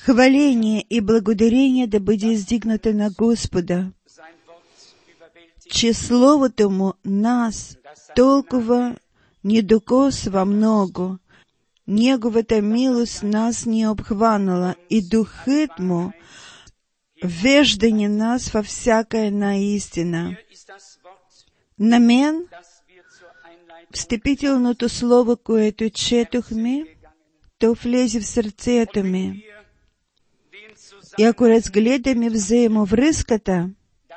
Хваление и благодарение да бъде издигнато на Господа, че Словото Му нас толкова ни докосва много, Неговата милост нас ни обхванала и Духът Му вежда ни нас във всяка една истина. На мен встъпителното слово, което четохме, то влезе в сърцето ми. И ако разгледаме взаимовръзката,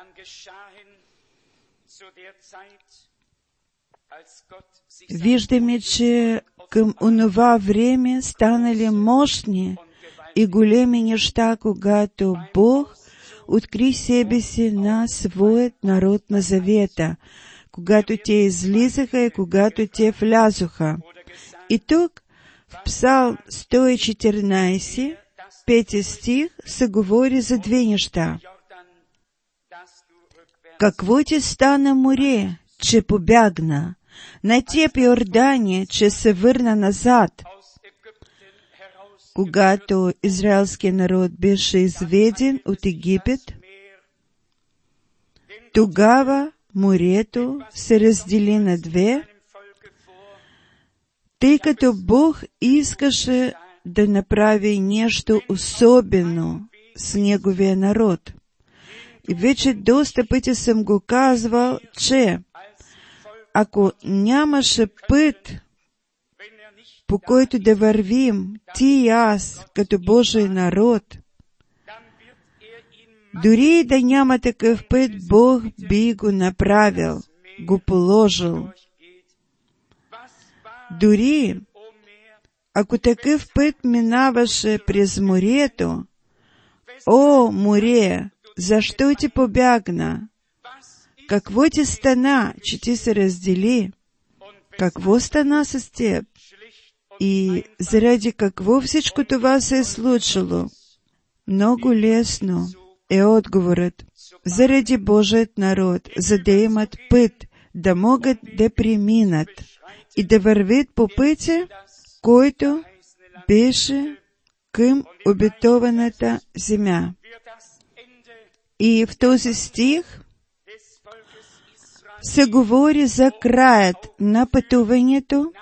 виждаме, че към онова време станали мощни и големи неща, когато Бог откри себе си на своят народ на завета, когато те излизаха и когато те влязоха. И тук в Псалм 114, 5 стих, се говори за две неща. Какво ти стана море, че побягна? На теб Йордания, че се върна назад. Когато израелският народ беше изведен от Египет, тогава морето се раздели на две, тъй като Бог искаше да направи нещо особено с Неговия народ. И вече доста пъти съм го казвал, че ако нямаше път, по който да вървим, ти и аз, като Божий народ, дори да няма такъв път, Бог би го направил, го положил. Дори ако такъв път минаваше през морето, о, море, защо ти побягна? Какво ти стана, че ти се раздели? Какво стана с теб? И заради какво всичко това се е случило? Много лесно е отговорът. Заради Божият народ, за да имат път, да могат да преминат и да вървят по пътя, който беше към обетованата земя. И в този стих се говори за краят на пътуването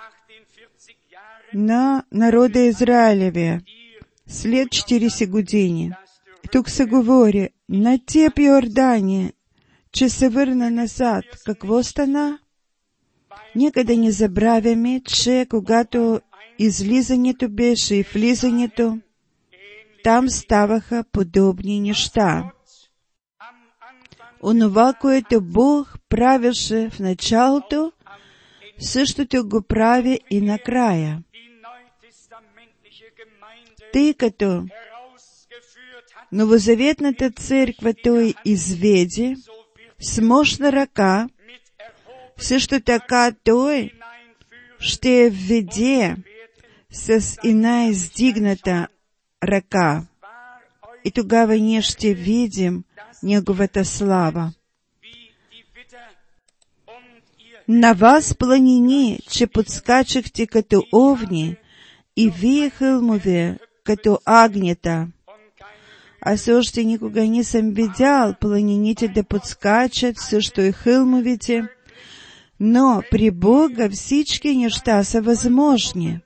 на народа Израилевия след 40 години. Тук се говори, на теб Йордания, че се върна назад. Какво стана? Нека да не забравяме, че когато излизането беше и влизането, там ставаха подобни неща. Онова, което Бог правеше в началото, същото го прави и накрая. Тъй като новозаветната църква Той изведе с мощна ръка, също така Той ще я введе с една издигната ръка. И тогава ние ще видим Неговата слава. На вас, планини, че подскачахте като овни, и вие, хълмове, като агнета. Аз още никога не съм видял планините да подскачат, също и хълмовите, но при Бога всички неща са възможни.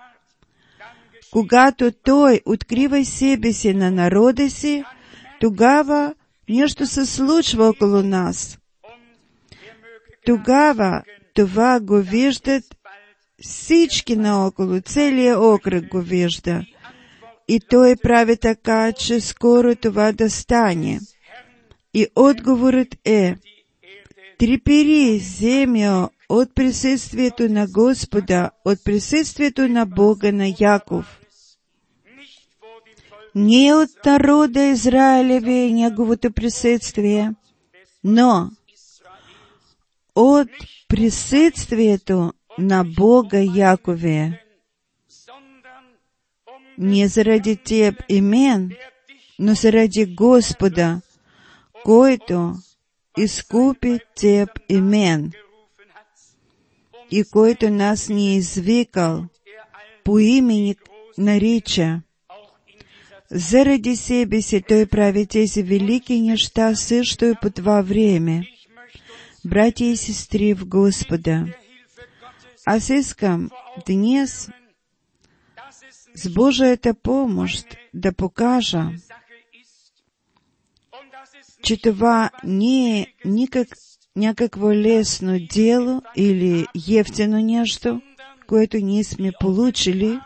Когато Той открива себе си на народа си, тогава нещо се случва около нас. Тогава това го виждат всички наоколо, целият окръг го вижда. И Той прави така, че скоро това да стане. И отговорът е: трепери, земя, от присъствието на Господа, от присъствието на Бога на Яков. Не от народа Израилевия и Неговото присъствие, но от присъствието на Бога Якове. Не заради теб и мен, но заради Господа, който изкупи теб и мен, и който нас ни извикал, по имени нарича. Заради себе си той прави тези велики неща също и по това време. Братя и сестри в Господа, аз искам днес с Божията помощ да покажа, че това не е някакво лесно дело или ефтино нещо, което ние сме получили,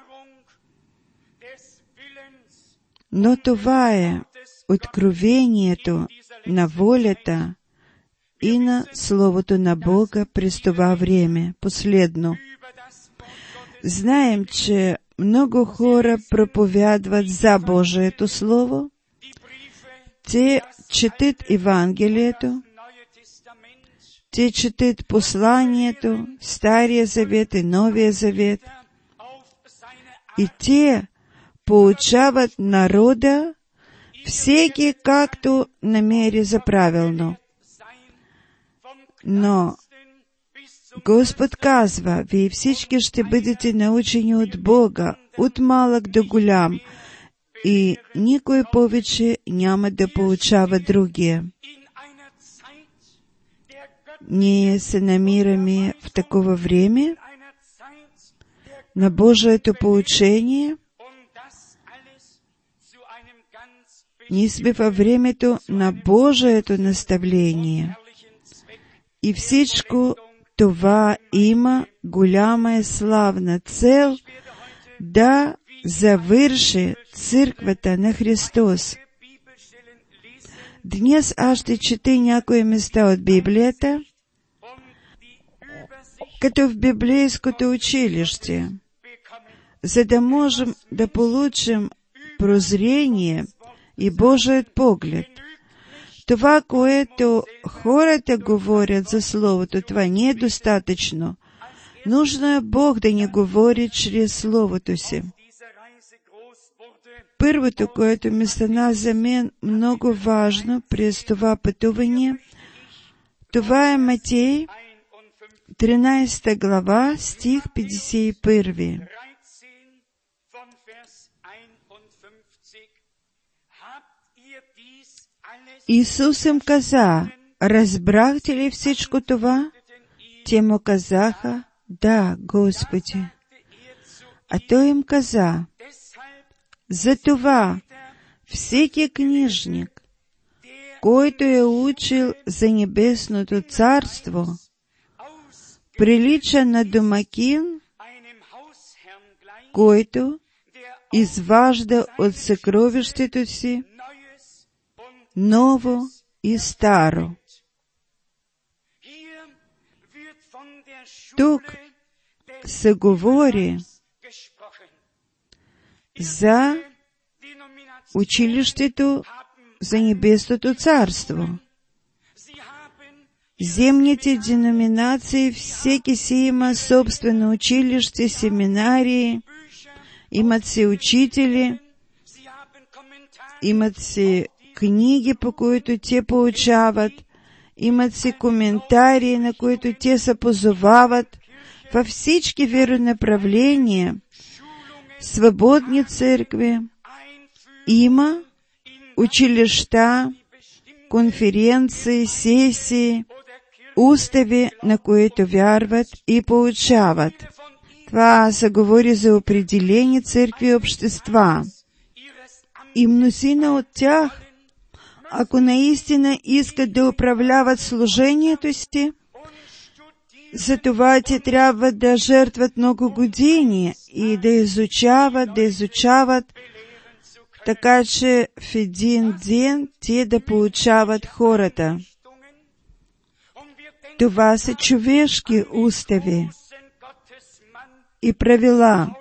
но това е откровението на волята и на Словото на Бога през това време. Последно. Знаем, че много хора проповядват за Божието Слово. Те четат Евангелието, те четат посланието, Стария Завет и Новия Завет, и те поучават народа, всеки както намери за правилно. Но Господ казва, вие всички ще бъдете научени от Бога, от малък до голям, и никой повече няма да поучава другия. Ние се намираме в такова време на Божието поучение. Ние сме във времето на Божието наставление. И всичко това има голяма и славна цел да завърши църквата на Христос. Днес аз ще чета някои места от Библията, като в библейското училище, за да можем да получим прозрение и Божият поглед. Това, което хората говорят за Словото, това не е достатъчно. Нужно е Бог да ни говори чрез Словото си. Първото, което ми стана за мен много важно през това пътуване, това е Матей, 13 глава, стих 51. Исус им каза, разбрахте ли всичко това? Те му казаха, да, Господи. А той им каза, затова всеки книжник, който е учил за небесното царство, прилича на домакин, който изважда от съкровището си ново и старо. Тук се говори за училището за небесното царство. Земните деноминации, всеки си има собствено училище, семинарии, имат си учители, имат си книги, по които те поучават, имат си коментарии, на които те се позовават. Във всички веронаправления, свободни църкви, има училища, конференции, сесии, устави, на които вярват и поучават. Това се говори за определени църкви и общества. И мнозина от тях, ако наистина искат да управляват служението си, за това те трябва да жертват много години и да изучават, така че в един ден те да поучават хората. Това са човешки устави и правила.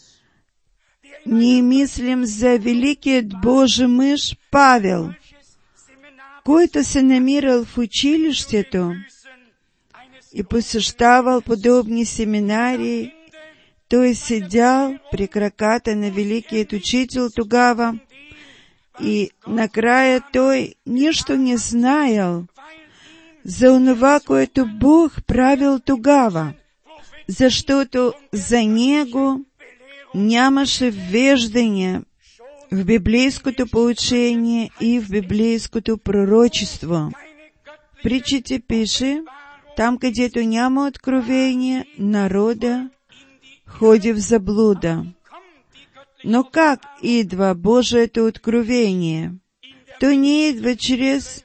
Ние мислим за великият Божий мъж Павел, който се намирал в училището и посещавал подобни семинарии. Той седял при краката на великият учител тогава и накрая той нищо не знаел за онова, което Бог правил тогава, защото за него нямаше веждане в библейското поучение и в библейското пророчество. Притчите пише, там, където няма откровение, народа ходи в заблуда. Но как идва Божието откровение? То не идва чрез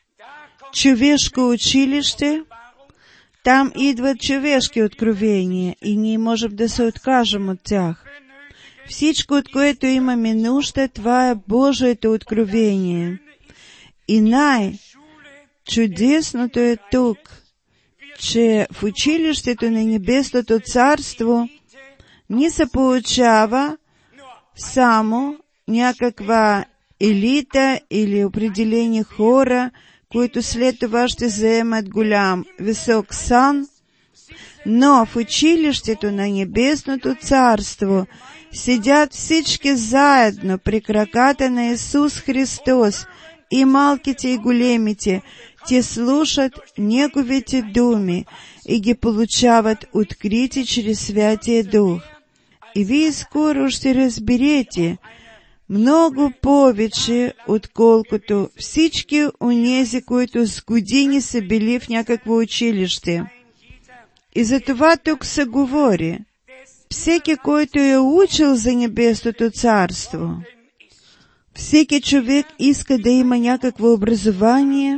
човешко училище, там идват човешки откровения и ние можем да се откажем от тях. Всичко, от което имаме нужда, това е Божието откровение. И най-чудесното е тук, че в училището на Небесното Царство не се получава само някаква елита или определени хора, които след това ще заемат голям, висок сан, но в училището на Небесното Царство седят всички заедно при краката на Исус Христос, и малките, и големите. Те слушат Неговите думи и ги получават открити чрез Святия Дух. И вие скоро ще разберете много повече, отколкото всички онези, които с години са били в някакво училище. И за това тук се говори, всеки, който е учил за Небесното Царство, всеки човек иска да има някакво образование,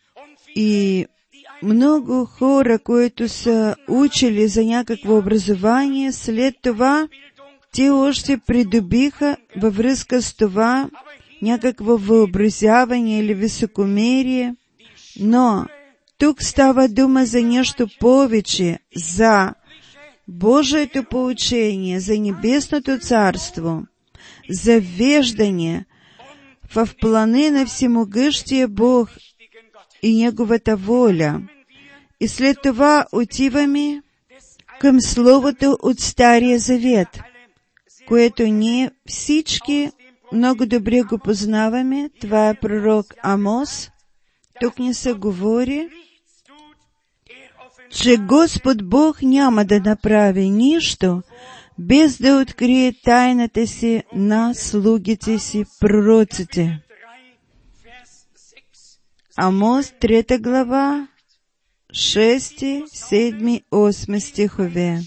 и много хора, които са учили за някакво образование, след това те още придобиха във връзка с това някакво въобразяване или високомерие, но тук става дума за нещо повече, за Божието поучение, за Небесното Царство, за веждане в плани на Всемогъщия Бог и Неговата воля. И след това отиваме към Словото от Стария Завет, което ние всички много добре го познаваме. Това е пророк Амос. Тук ни се говори, че Господ Бог няма да направи нищо, без да открие тайната си на слугите си, пророците. Амос, 3 глава, 6, 7, 8 стихове.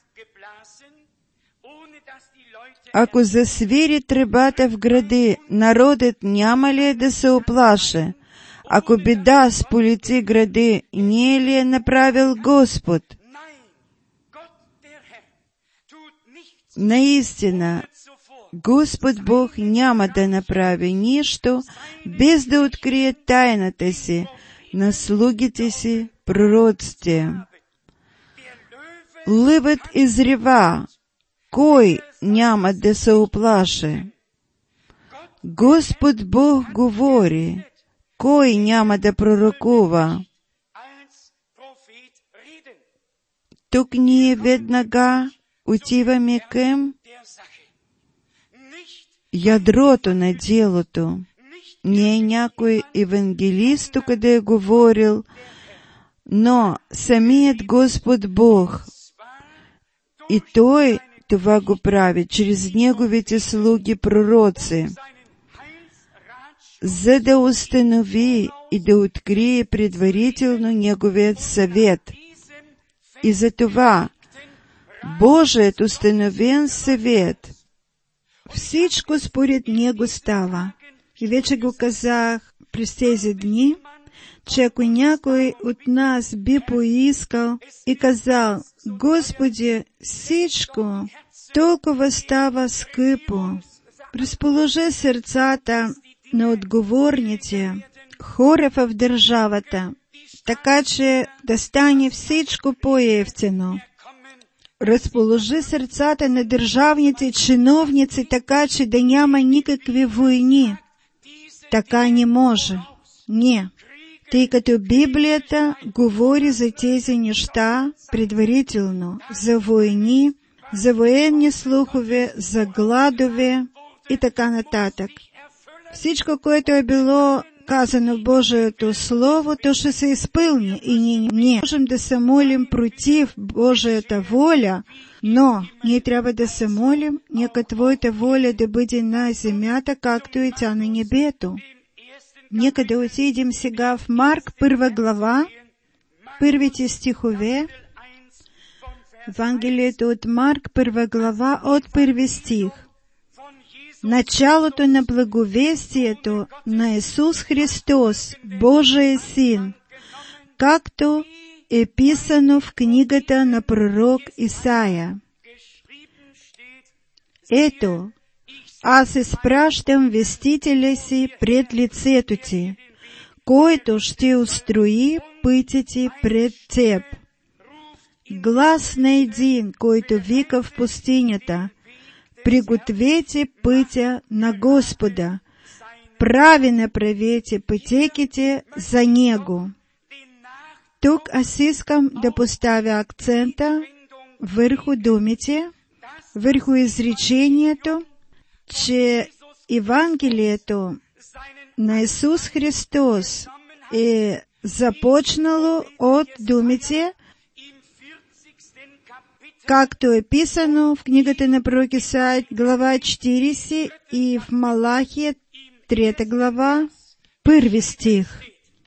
Ако засвири тръбата в гради, народът няма ли да се оплаше? Ако беда сполети гради, не е ли е направил Господ? Наистина, Господ Бог няма да направи нищо, без да открие тайната си на слугите си, пророците. Лъвът изрева, кой няма да се оплаше? Господ Бог говори, кой няма да пророкува? Тук ние веднага отиваме към ядрото на делото. Не е някой евангелист тук да е говорил, но самият Господ Бог. И Той това го прави чрез Неговите слуги пророци, за да установи и да открие предварително Неговият съвет. И за това Божият установен съвет, всичко според Него става. И вече го казах през тези дни, че ако някой от нас би поискал и казал, Господи, всичко толкова става скъпо, разположи сърцата на отговорните хора в държавата, така че да стане всичко по-евтино. Разположи сърцата на държавните чиновници, така че да няма никакви войни. Така не може. Не. Тъй като Библията говори за тези неща предварително, за войни, за военни слухове, за гладове и така нататък. Всичко, което е било казано в Божието Слово, то ще се изпълни. И ние не можем да се молим против Божията воля, но ние трябва да се молим, нека Твоята воля да бъде на земята, както и тя на небето. Нека да отидем сега в Марк, 1 глава, първите стихове, Евангелието от Марк, 1 глава, от 1 стих. Началото на благовестието на Исус Христос, Божий Син, както е писано в книгата на пророк Исаия. Ето, аз изпращам вестителя си пред лицето ти, който ще устрои пътите пред теб. Глас на един, който вика в пустинята: пригответе пътя на Господа, прави направете пътеките за Него. Тук аз искам да поставя акцента върху думите, върху изречението, че Евангелието на Исус Христос е започнало от думите, както е писано в книгата на пророк Исаия, глава 40, и в Малахия, 3 глава, 1 стих.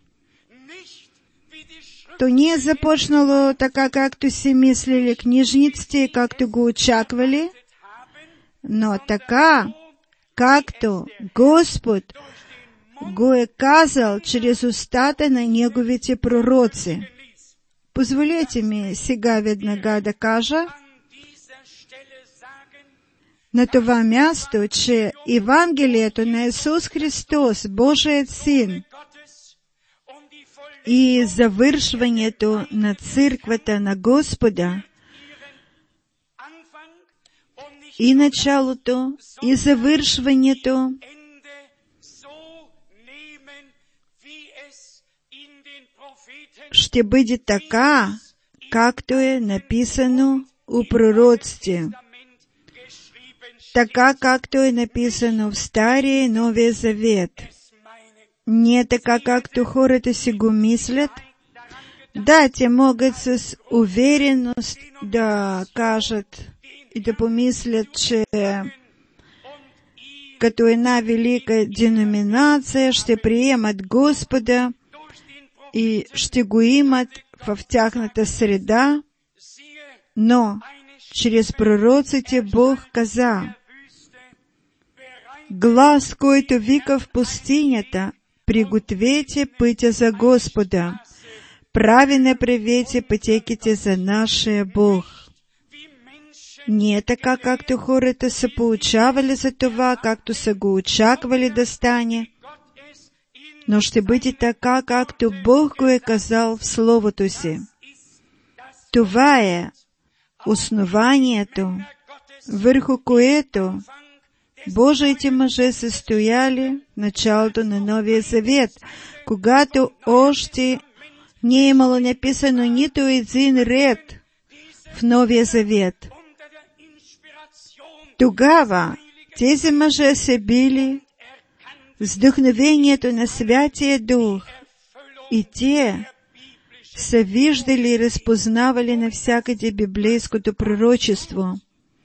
То не е започнало така, както си мислили книжниците и както го очаквали, но така, както Господ го е казал чрез устата на Неговите пророци. Позволете ми сега веднага да кажа на това място, че Евангелието на Исус Христос, Божият Син, и завършването на църквата на Господа, и началото, и завършването ще бъде така, както е написано у пророците, така, както е написано в Стария и Новия Завет. Не така, както хората си го мислят. Да, те могат с увереност да кажат и да помислят, че като една велика деноминация ще приемат Господа и ще го имат в тяхната среда, но чрез пророците Бог каза: глас, който вика в пустинята: пригответе пътя за Господа, прави направете пътеките за нашия Бог. Не е така, както хората са получавали за това, както са го очаквали да стане, но ще бъде така, както Бог го е казал в Словото си. Това е основанието, върху което Божиите мъже са стояли в началото на Новия Завет, когато още не е имало написано нито един ред в Новия Завет. Тогава тези мъже са били с вдъхновението на Святия Дух и те са виждали и разпознавали навсякъде библейското пророчество.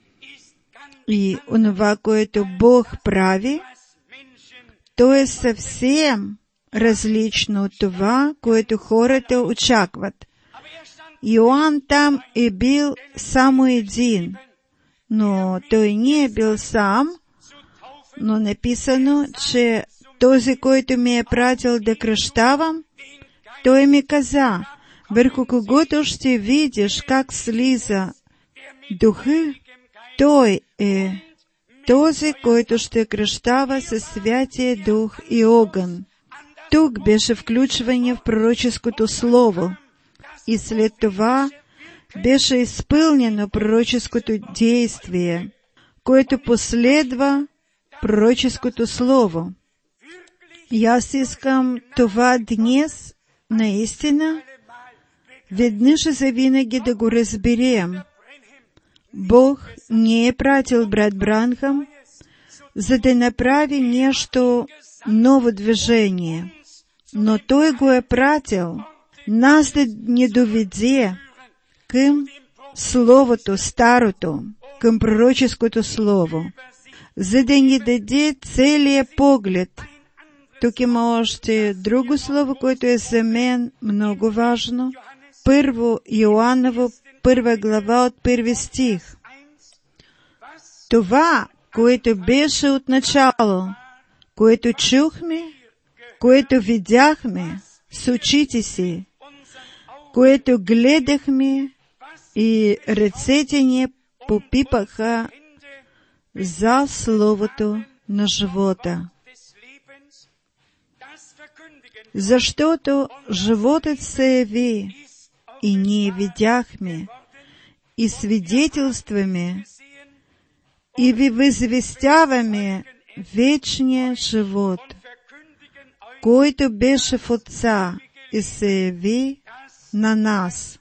И онова, което Бог прави, то е съвсем различно от това, което хората очакват. Йоан там е бил само един, но той не е бил сам, но написано, че този, който ми е пратил да кръщавам, той ми каза: върху когото ще видиш как слиза духа, той е този, който ще кръщава със Святия Дух и огън. Тук беше включване в пророческото слово и след това беше изпълнено пророческото действие, което последва пророческото слово. И аз искам това днес наистина веднъж и завинаги да го разберем. Бог не е пратил брат Бранхам, за да направи нещо ново движение. но Той го е пратил нас да ни доведе към Словото Старото, към пророческото Слово, за да ни даде целият поглед. Тук има още друго слово, което е за мен много важно. 1 Йоаново, 1 глава от 1 стих. Това, което беше от начало, което чухме, което видяхме с очите си, което гледахме и ръцете ни попипаха за Словото на живота. Защото животът се яви и ние видяхме и свидетелстваме и ви възвестяваме вечния живот, който беше в Отца и се яви на нас.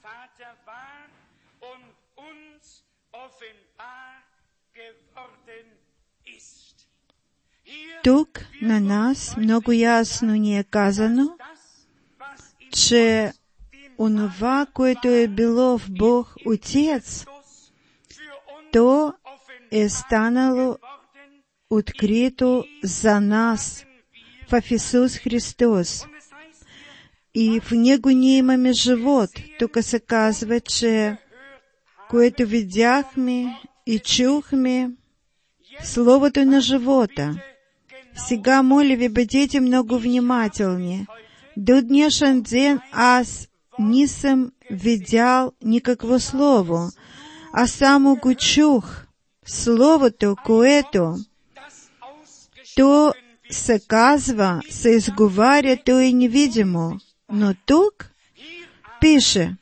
Тук на нас много ясно ни е казано, че онова, което е било в Бог Отец, то е станало открито за нас в Исус Христос. И в Него ние имаме живот. Тук се казва, че което видяхме и чухме, Словото на живота. Сега, моля ви, бъдете много внимателни. До днешен ден аз не съм видял никакво слово, а само го чух. Словото, което то се казва, се изговаря, то е невидимо. Но тук пише,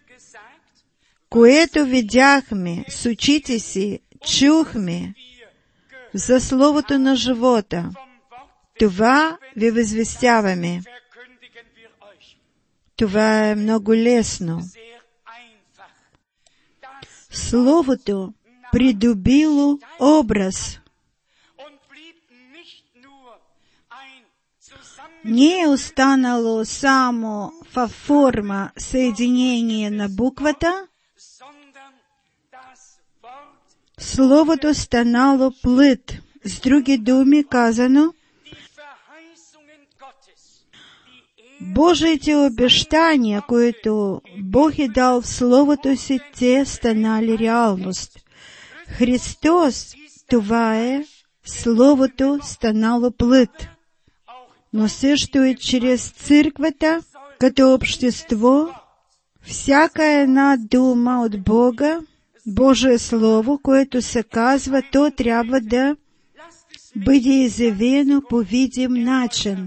което видяхме с очите си, чухме за Словото на живота. Това ви възвестяваме. Това е много лесно. Словото придобило образ. Не е останало само във форма съединение на буквата, Словото станало плът. С други думи казано, Божиите обещания, които Бог е дал в Словото си, те станали реалност. Христос, това е Словото станало плът. Но също и чрез църквата, като общество, всяка една дума от Бога, Божие Слово, което се казва, то трябва да бъде изявено по видим начин.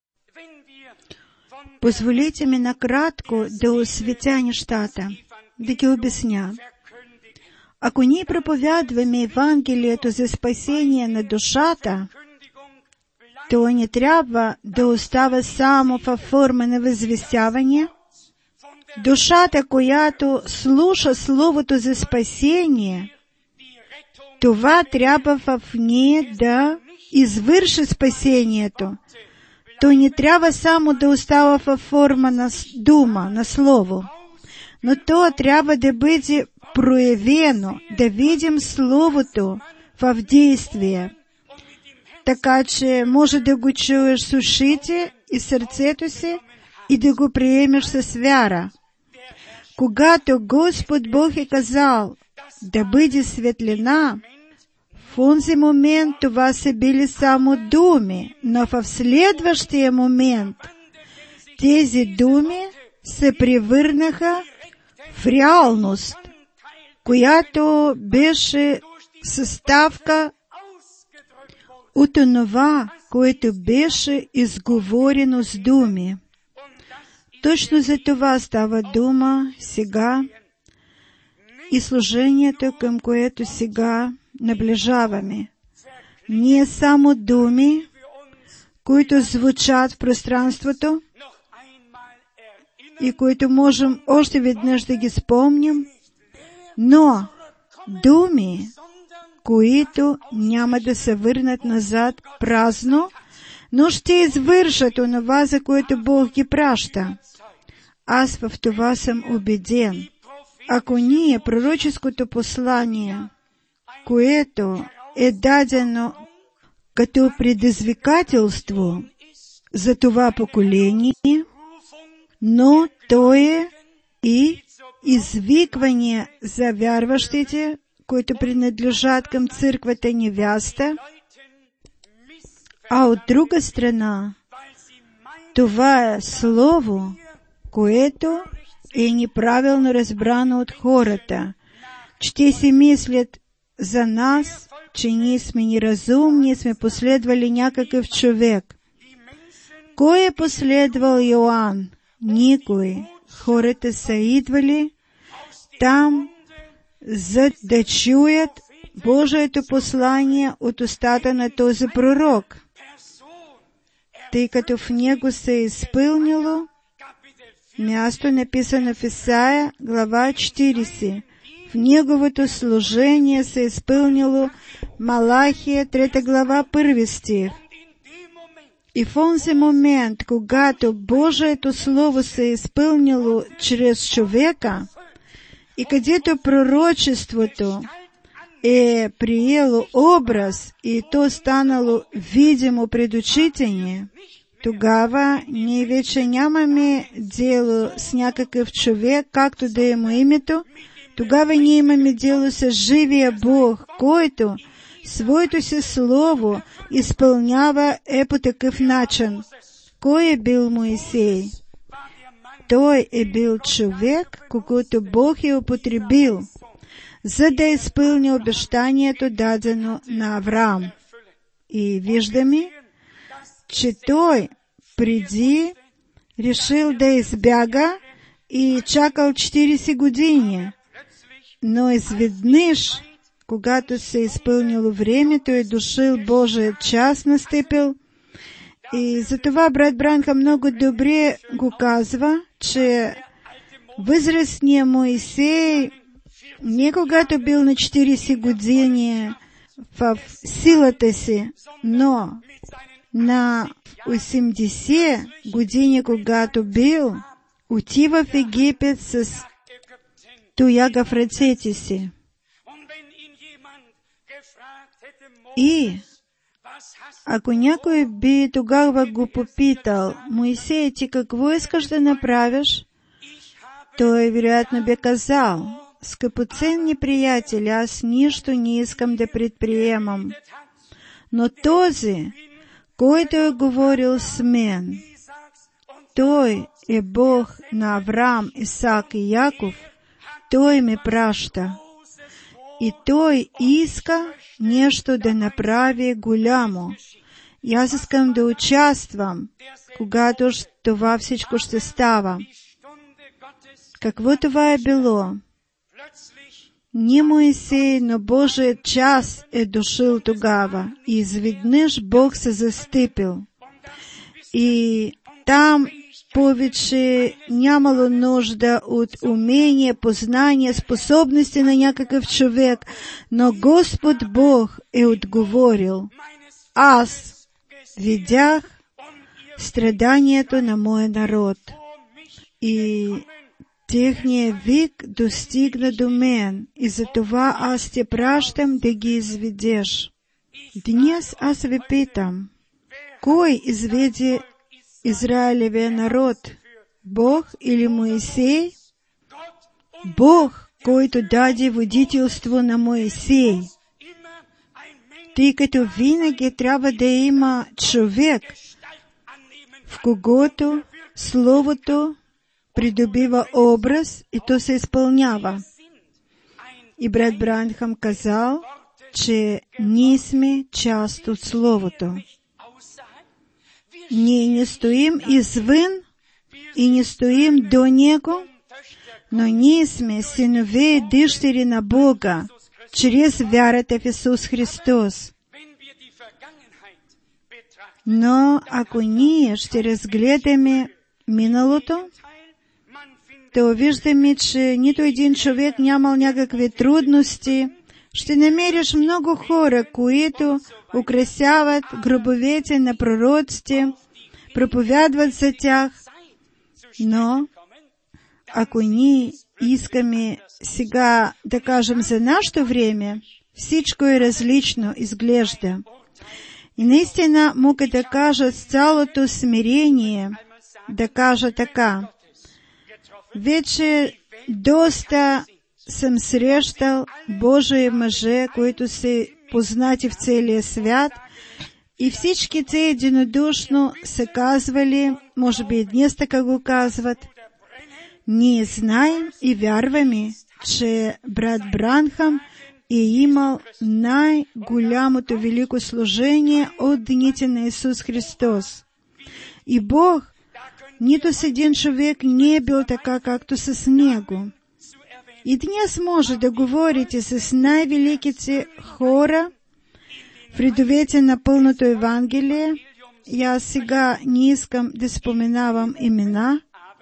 Позволите ми накратко да осветя нещата, да ги обясня. Ако ние проповядваме Евангелието за спасение на душата, то не трябва да остава само във форма на възвестяване. Душата, която слуша Словото за спасение, това трябва в нея да извърши спасението. То не трябва само да остава във форма на дума, на слово, но то трябва да бъде проявено, да видим Словото в действие, така че може да го чуеш с ушите и сърцето си и да го приемеш с вяра. Когато Господ Бог е казал да бъде светлина, в онзи момент това са били само думи, но в следващия момент тези думи се превърнаха в реалност, която беше съставка от онова, което беше изговорено с думи. Точно за това става дума сега и служението, към което сега наближаваме. Не само думи, които звучат в пространството и които можем още веднъж да ги спомним, но думи, които няма да се върнат назад празно, но ще извършат онова, за което Бог ги праща. Аз в това съм убеден. Ако ние пророческото послание, което е дадено като предизвикателство за това поколение, но то е и извикване за вярващите, които принадлежат към църквата невяста, а от друга страна, това е слово, което е неправилно разбрано от хората, че те си мислят за нас, че ние сме неразумни, сме последвали някакъв човек. Кой е последвал Йоанн? Никой. Хората са идвали там, за да чуят Божието послание от устата на този пророк, тъй като в него се е изпълнило място написано в Исаия, глава 40. В неговото служение се е изпълнило Малахия, 3 глава, 1 стих. И в онзи момент, когато Божието Слово се е изпълнило чрез човека, и където пророчеството е приело образ и то станало видимо пред очите ни, тогава ние вече нямаме дело с някакъв човек, както да е му името, тогава ние имаме дело с живия Бог, който своето си слово изпълнява по такъв начин. Кой е бил Моисей? Той е бил човек, когато Бог е употребил, за да изпълни обещанието дадено на Авраам. И виждаме, че той преди решил да избяга и чакал 40 години, но изведнъж, когато се е изпълнило времето, е дошъл Божият час, настъпил. И затова брат Бранхам много добре го казва, че възрастният Моисей не когато бил на 40 години в силата си, но на 80 години, когато бил, отива в Египет с тояга в ръцете си. И ако някой би тогава го попитал: Моисей, ти какво искаш да направиш? Той вероятно би казал: скъпоценни приятели, аз нищо не искам да предприемам. Но този, който е говорил с мен, той е Бог на Авраам, Исак и Яков, той ме праща. И той иска нещо да направи голямо. И аз искам да участвам, когато това всичко ще става. Какво това е било? Не Моисей, но Божият час е дошъл тогава. И изведнъж Бог се застъпил. И там повече нямало нужда от умение, познание, способности на някакъв човек, но Господ Бог е отговорил: аз видях страданието на моя народ и техният вик достигна до мен, и затова аз те пращам да ги изведеш. Днес аз ви питам: кой изведе Израилевия народ? Бог или Моисей? Бог, който даде водителство на Моисей. Тъй като винаги трябва да има човек, в когото Словото придобива образ и то се изпълнява. И брат Бранхам казал, че ние сме част от Словото. Ние не стоим извън и не стоим до Него, но ние сме синове и дъщери на Бога, чрез вярата в Исус Христос. Но ако ние ще разгледаме миналото, то виждаме, че нито един човек нямал някакви трудности, ще намериш много хора, които украсяват гробовете на пророците, проповядват за тях, но ако ние искаме сега да кажем за нашето време, всичко е различно изглежда. И наистина мога да кажа с цялото смирение, да кажа така. Вече доста съм срещал Божии мъже, които са познати в целия свят, и всички те единодушно са казвали, може би и днес така го казват, ние знаем и вярваме, че брат Бранхам е имал най-голямото велико служение от дните на Исус Христос. И Бог, нито с един човек не е бил така, както с Него. И днес може да говорите с най-великите хора в редовете на пълното Евангелие. И аз сега не искам да споменавам имена,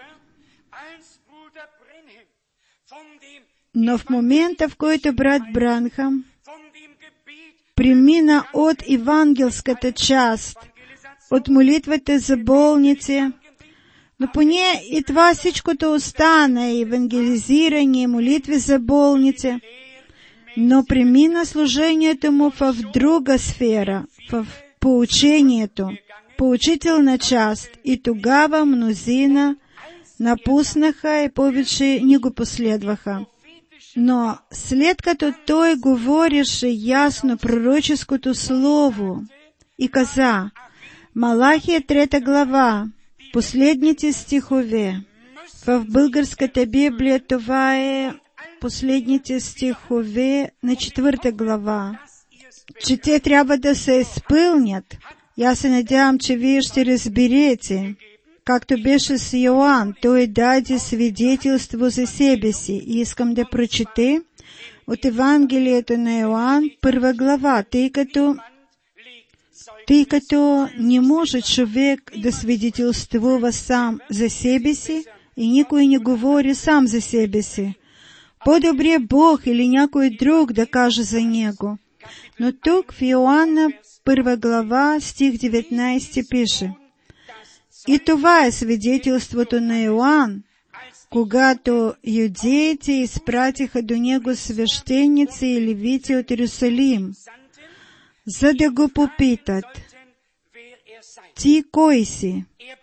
но в момента, в който брат Бранхам премина от евангелската част, от молитвата за болници, но поне и това всичкото остана, евангелизиране, молитви за болници, но премина служението му в друга сфера, в поучението, поучителна част, и тогава мнозина напуснаха и повече не го последваха. Но след като той говореше ясно пророческото слово и каза, Малахия 3 глава, последните стихове, в българската Библия това е последните стихове на 4 глава, че те трябва да се изпълнят. И аз се надявам, че вие ще разберете. Както беше с Йоан, той даде свидетелство за себе си. И искам да прочете от Евангелието на Йоан, 1 глава, тъй като не може човек да свидетелствува сам за себе си и никой не говори сам за себе си. По-добре Бог или някой друг да каже за него. Но тук в Йоанна 1 глава, стих 19 пише: и това е свидетелството на Йоан, когато юдеите изпратиха до него свещеници и левити от Иерусалим, за да го попитат, ти кой си?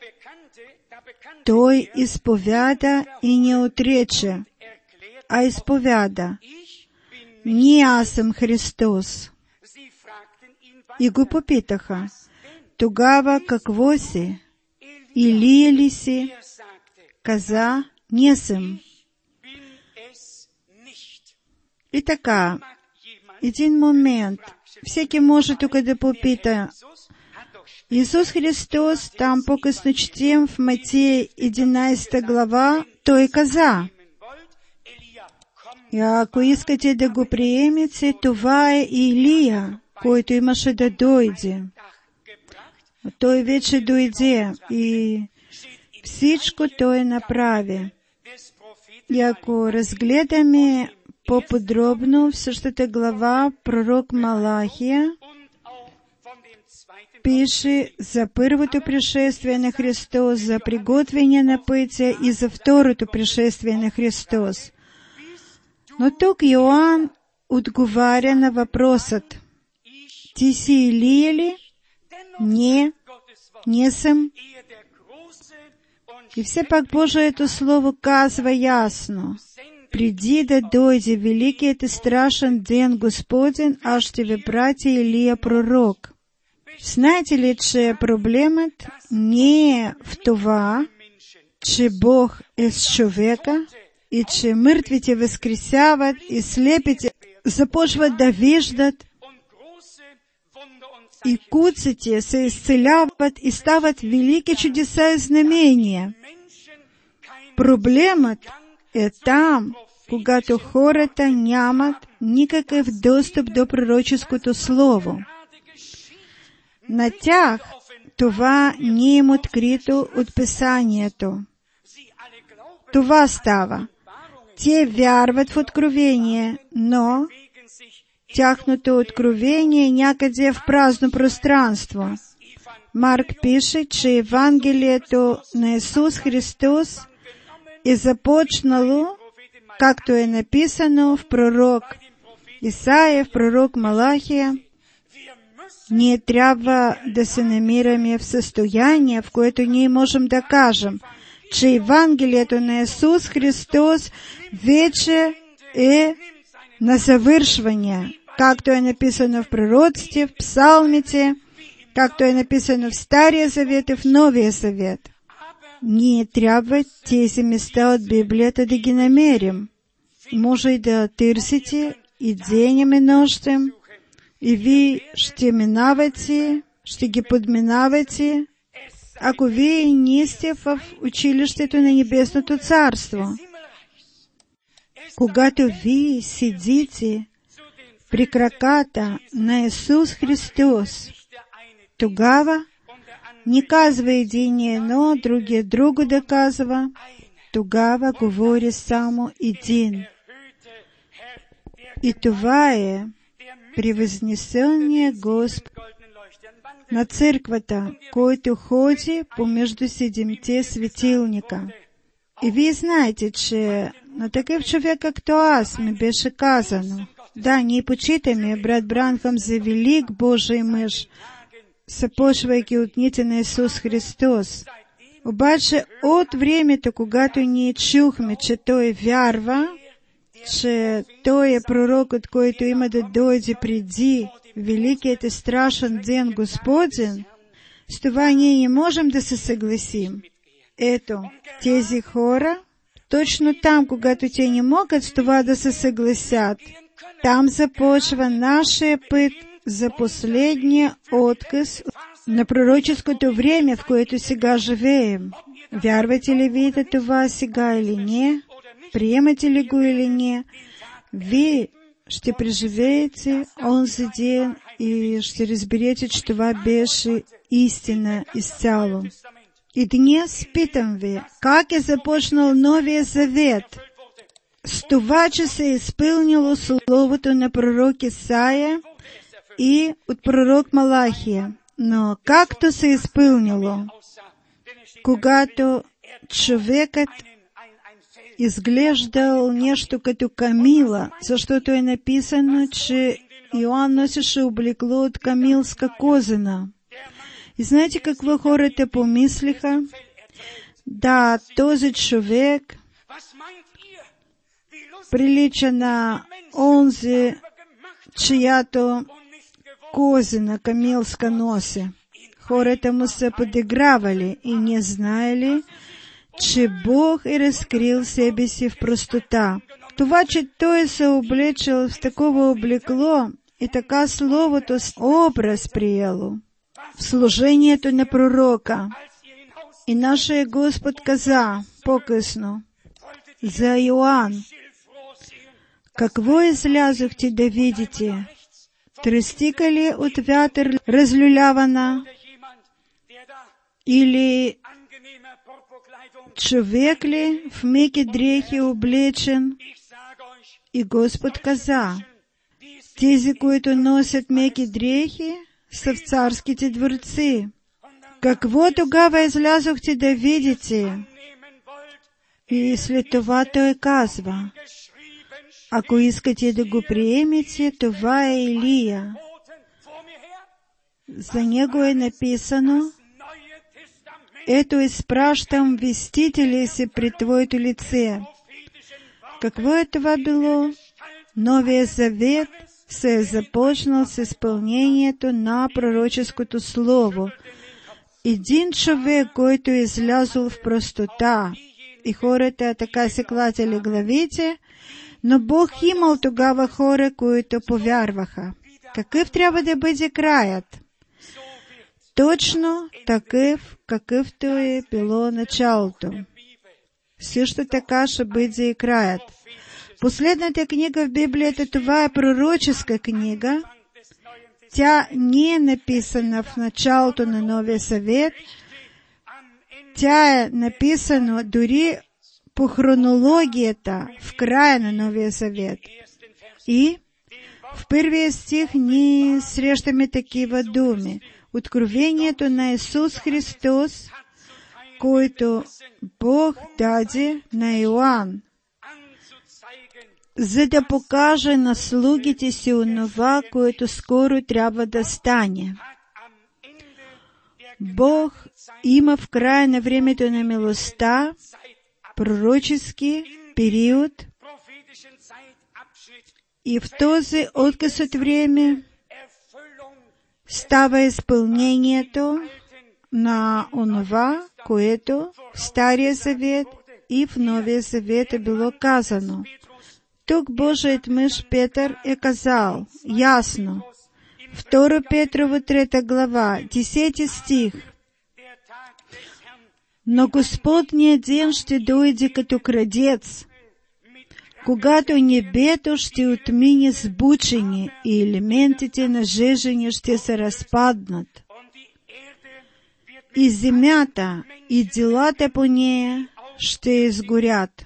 Той изповяда и не отрече, а изповяда, не аз съм Христос. И го попитаха, тогава какво си? Илия ли си? Каза, не съм. И така, един момент, всеки може тук да попита. Исус Христос, там по-късно четем в Матея 11 глава, Той каза, и ако искате да го приемете, това е Илия, който имаше да дойде. Той вече дойде и всичко Той направи. И ако разгледаме по-подробно в същата глава, пророк Малахия пише за първото пришествие на Христос, за приготвяне на пътя и за второто пришествие на Христос. Но тук Йоан отговаря на въпросът: ти си Илия ли? Не съм. И все пак Божието Слово казва ясно: преди да дойде великият и страшен ден Господен, аз ще ви пратя Илия пророк. Знаете ли, че проблемът не е в това, че Бог е с човека и че мъртвите възкресяват и слепите започват да виждат и куците се изцеляват и стават велики чудеса и знамения. Проблемът е там, когато хората нямат никакъв достъп до пророческото слово. На тях това не им открито от Писанието. Това става. Те вярват в откровение, но тягнуто откровение някъде в празно пространство. Марк пише, че Евангелието на Исус Христос е започнало, както е написано в пророк Исаия, в пророк Малахия. Ние трябва да се намираме в състояние, в което ние можем да кажем, че Евангелието на Исус Христос вече е на завършване, както е написано в пророците, в псалмите, както е написано в Стария Завет и в Новия Завет. Ние трябва тези места от Библията да ги намерим. Може и да търсите и денем и нощем, и вие ще минавате, ще ги подминавате, ако вие не сте в училището на Небесното Царство. Когато вие седите при краката на Исус Христос, тогава не казва един едно, другия друго да казва, тогава говори само един. И това е превъзнесения Господ на църквата, който ходи помежду седемте светилника. И вие знаете, че на такъв човек, както аз, ми беше казано, да, ние почитаме брат Бранхам за велик Божий мъж, започвайки от дните на Исус Христос. Обаче от времето, когато ние чухме, че Той вярва, че Той е пророкът, който има да дойде преди великият и страшен ден Господен, с това ние не можем да се съгласим. Ето, тези хора, точно там, когато те не могат с това да се съгласят, там започва нашия път за последния отказ на пророческото време, в което сега живеем. Вярвате ли вие това сега или не? Приемате ли го или не? Вие ще преживеете онзи ден и ще разберете, че това беше истина изцяло. И днес питам ви, как е започнал Новия Завет? С това, че се е изпълнило словото на пророк Исаия и от пророк Малахия. Но както се е изпълнило, когато човекът изглеждал нещо като камила, защото е написано, че Йоанн носеше облекло от камилска козина. И знаете какво хората помислиха? Да, този човек прилича на онзи, чиято козина камилска носи. Хората му са подигравали и не знаели, че Бог е разкрил себе си в простота. Това, че Той се облечил в такова облекло и така Словото с образ приело в служението на пророка. И нашия Господ каза по-късно за Йоанн: какво излязохте да видите? Тръстика ли от вятър разлюлявана? Или човек ли в меки дрехи облечен? И Господ каза: тези, които носят меки дрехи, са в царските дворци. Какво тогава излязохте да видите? И след това Той казва: ако искате да го приемете, това е Илия. За него е написано: ето изпращам вестители си пред Твоето лице. Какво е това било? Новия Завет се е започнал с изпълнението на пророческото слово. Един човек, който е излязъл в простота, и хората така се клатили главите, но Бог имал тогава хора, които повярваха. Какъв трябва да бъде краят? Точно такъв, какъвто е било началото. Също така ще бъде и краят. Последната книга в Библията, това е пророческа книга. Тя не е написана в началото на Новия Завет. Тя е написана дори по хронологията в края на Новия Завет. И В първия стих ние срещаме такива думи. Откровението на Исус Христос, който Бог даде на Иоанн, за да покаже на слугите си онова, което скоро трябва да стане. Бог има в края на времето на милостта пророчески период, и в този откъс от време става изпълнението на онова, което в Стария Завет и в Новия Завет е било казано. Тук Божият мъж Петър е казал ясно, 2 Петрово 3 глава, 10 стих: но Господният ден ще дойде като крадец, когато небето ще отмине сбучени и елементите на жежене ще се разпаднат, и земята и делата по нея ще изгорят.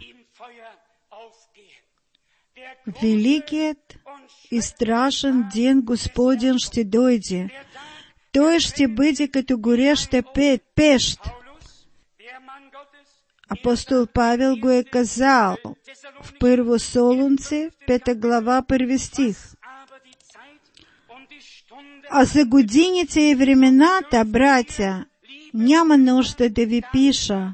Великият и страшен ден Господен ще дойде. Той ще бъде като гореща пещ. Апостол Павел го е казал в 1 Солунци, 5 глава, 1 стих. А за годините и времената, братя, няма нужда да ви пиша,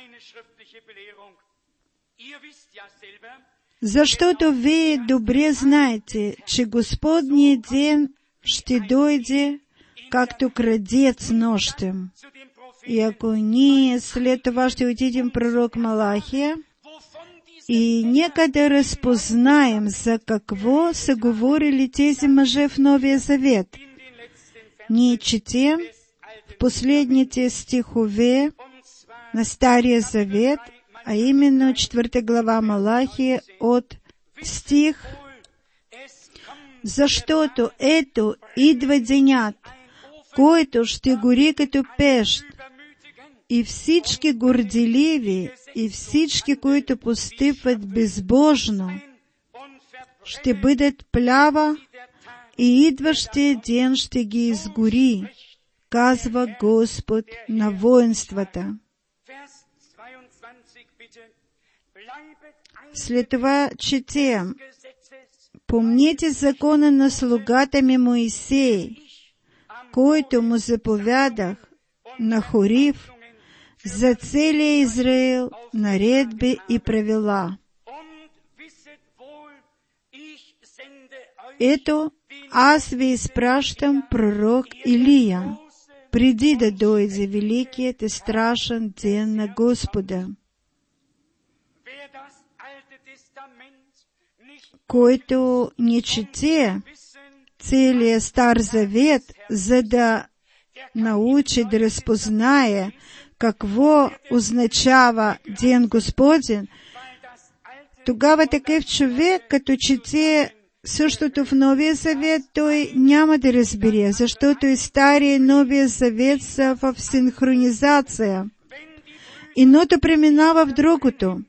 защото вие добре знаете, че Господният ден ще дойде както крадец нощем. И ако ние след това ще отидем пророк Малахия, и нека да разпознаем за какво са говорили тези мъже в Новия Завет. Ние четем в последните стихове на Стария Завет, а именно 4 глава Малахия от стих: защото ето идва денят, който ще гори като пещ, и всички горделиви и всички, които постъпват безбожно, ще бъдат плява, и идващия ден ще ги изгори, казва Господ на воинствата. След това четем: помните закона на слугата ми Моисей, който му заповядах на Хорив за целия Израил наредби и правила. Ето, аз ви изпращам пророк Илия, преди да дойде великият и страшен ден на Господа. Който не чете целия Стар Завет, за да научи да разпознае какво означава Ден Господен, тогава такъв човек, като чете същото в Новия Завет, той няма да разбере, защото и Стария и Новия Завет са в синхронизация. Едното преминава в другото.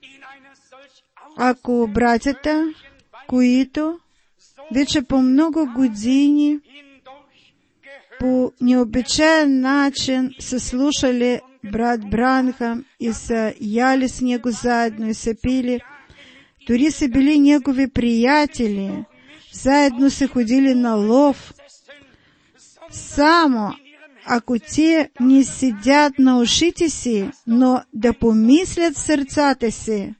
Ако братята, които вече по много години по необичаен начин са слушали брат Бранхам и са яли с него заедно и са пили, дори са били негови приятели, заедно са ходили на лов. Само ако те не седят на ушите си, но да помислят в сърцата си,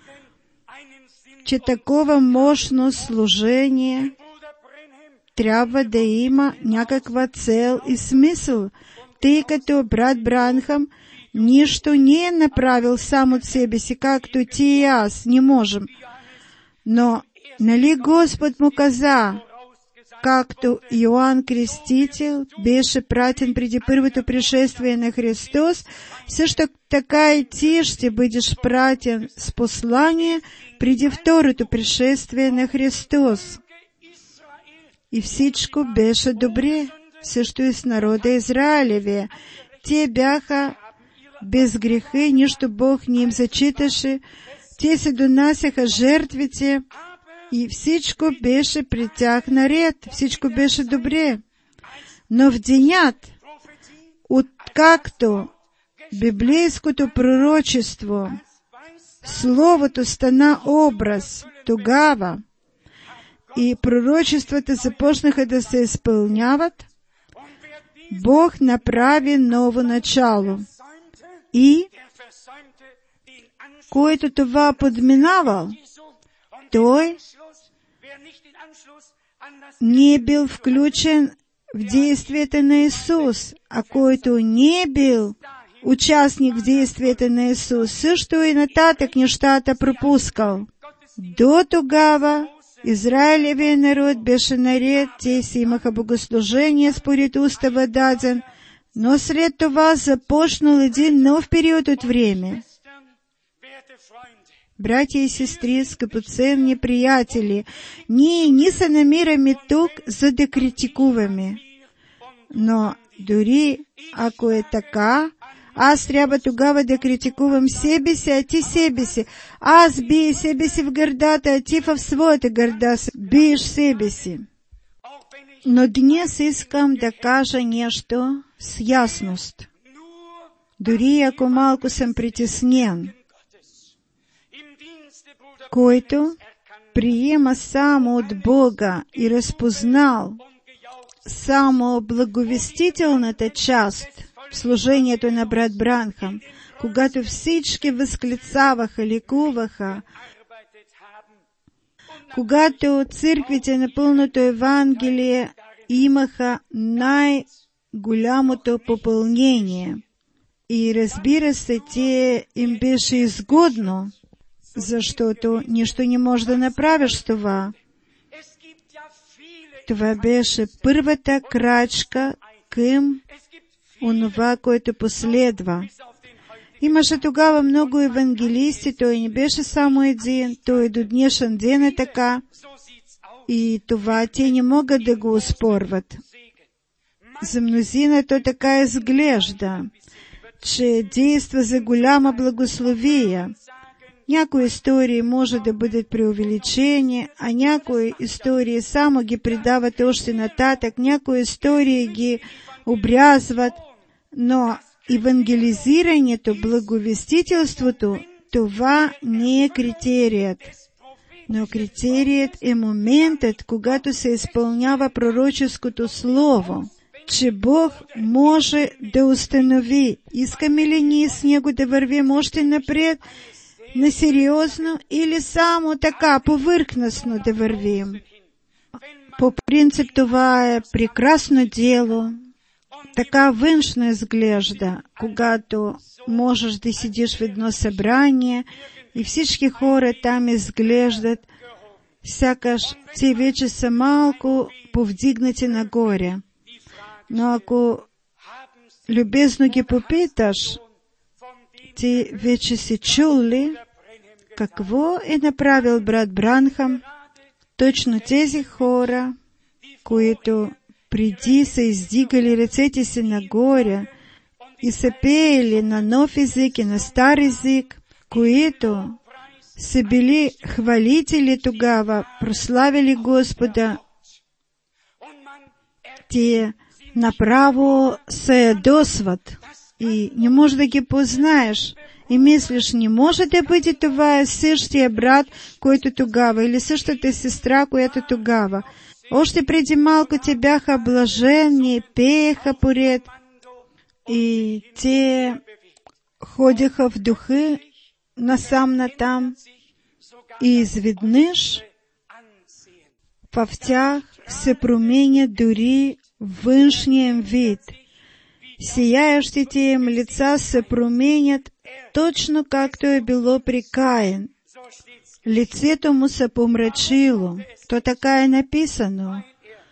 че такова мощно служение трябва да има някаква цел и смисъл, тъй като брат Бранхам нищо не е направил сам от себе си, както ти и аз не можем. Но, нали Господ му каза, както Йоанн Крестител беше пратен преди първото пришествие на Христос, също така и ти ще бъдеш пратен с послание преди второто пришествие на Христос. И всичко беше добре, също и с народа Израилевия. Те бяха без греха и нищо Бог не им зачиташе. Те се донасяха жертвите, и всичко беше при тях наред, всичко беше добре. Но в денят, откакто библейското пророчество, Словото стана образ, тогава и пророчествата започнаха да се изпълняват, Бог направи ново начало. И който това подминавал, той не бил включен в действията на Исус, а който не бил участник в действията на Исус, също и нататък нещата пропускал. До тогава Израилевия народ беше наред, те си имаха богослужение според устава даден, но след това започнал един нов период от време. Братя и сестри, скъпоценни приятели, ние не се намираме тук, за да критикуваме. Но дори ако е така, аз трябва тогава да критикувам себе си, а ти себе си. Аз бия себе си в гърдата, а ти в своята гърда биеш себе си. Но днес искам да кажа нещо с ясност. Дори ако малко съм притеснен, който приема само от Бога и разпознал само благовестителната част в служението на брат Бранхам, когато всички възклицаваха, ликуваха, когато църквите на пълното Евангелие имаха най-голямото попълнение. И разбира се, им беше изгодно, защото нищо не може да направиш с това. Това беше първата крачка към онова, което последва. Имаше тогава много евангелисти, той не беше само един, той до днешен ден е така, и това те не могат да го оспорват. За мнозина то така изглежда, че действа за голяма благословия. Някои истории може да бъдат преувеличени, а някои истории само ги предават още нататък, някои истории ги обрязват, но евангелизирането, благовестителството, това не е критерият. Но критерият е моментът, когато се изпълнява пророческото слово, че Бог може да установи, искаме ли ние с Него да вървим още напред, несериозно или само така, повърхностно да вървим. По принцип това е прекрасно дело, така външно изглежда, когато можеш да седиш в едно събрание и всички хора там изглеждат, сякаш те вече са малко повдигнати нагоре. Но ако любезно ги попиташ, ти вече си чул ли какво е направил брат Бранхам? Точно тези хора, които преди са издигали ръцете си нагоре и са пеели на нов език и на стар език, които са били хвалители тогава, прославили Господа, те направо се ядосват и не можеш да ги познаеш. И мислиш, не може да бъде това същия брат, който тогава, или същата сестра, която тогава. Още преди малко те бяха блажени, пееха поред и те ходиха в духа насам-натам и изведнъж в тях се променя дори външния им вид. Сияещите им лица се променят точно както е било при Каин. Лицето му се помрачило. То така е написано.